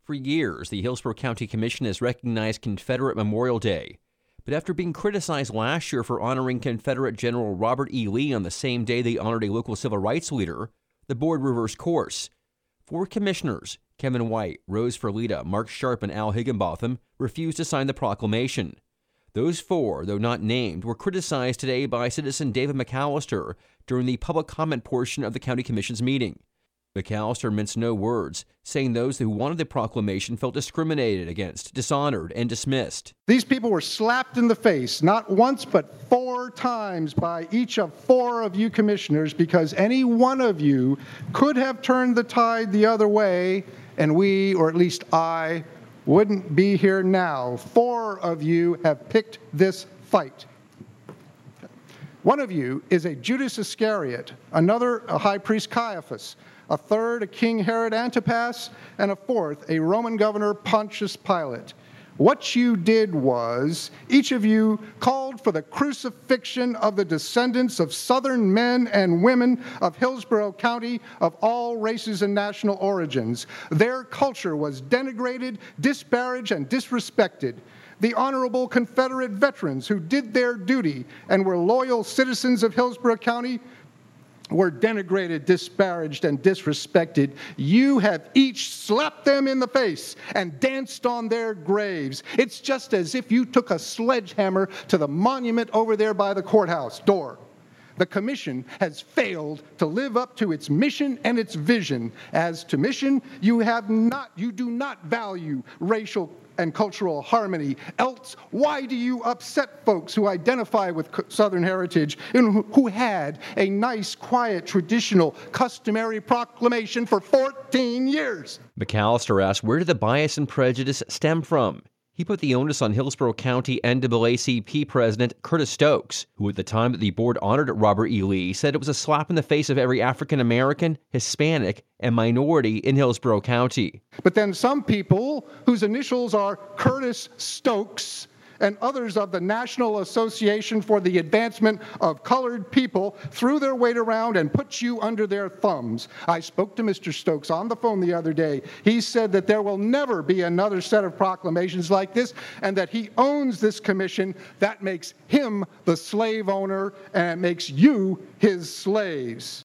For years, the Hillsborough County Commission has recognized Confederate Memorial Day. But after being criticized last year for honoring Confederate General Robert E. Lee on the same day they honored a local civil rights leader, the board reversed course. 4 commissioners, Kevin White, Rose Ferlita, Mark Sharp, and Al Higginbotham, refused to sign the proclamation. Those 4, though not named, were criticized today by citizen David McAllister during the public comment portion of the County Commission's meeting. McAllister minced no words, saying those who wanted the proclamation felt discriminated against, dishonored, and dismissed. These people were slapped in the face, not once but 4 times by each of 4 of you commissioners, because any one of you could have turned the tide the other way, and we, or at least I, wouldn't be here now. 4 of you have picked this fight. One of you is a Judas Iscariot, another a high priest Caiaphas, a third a King Herod Antipas, and a fourth a Roman governor Pontius Pilate. What you did was, each of you called for the crucifixion of the descendants of Southern men and women of Hillsborough County of all races and national origins. Their culture was denigrated, disparaged, and disrespected. The honorable Confederate veterans who did their duty and were loyal citizens of Hillsborough County were denigrated, disparaged, and disrespected. You have each slapped them in the face and danced on their graves. It's just as if you took a sledgehammer to the monument over there by the courthouse door. The commission has failed to live up to its mission and its vision. As to mission, you do not value racial and cultural harmony. Else, why do you upset folks who identify with Southern heritage and who had a nice, quiet, traditional, customary proclamation for 14 years? McAllister asked, where did the bias and prejudice stem from? He put the onus on Hillsborough County NAACP President Curtis Stokes, who at the time that the board honored Robert E. Lee said it was a slap in the face of every African American, Hispanic, and minority in Hillsborough County. But then some people whose initials are Curtis Stokes and others of the National Association for the Advancement of Colored People threw their weight around and put you under their thumbs. I spoke to Mr. Stokes on the phone the other day. He said that there will never be another set of proclamations like this and that he owns this commission. That makes him the slave owner and it makes you his slaves.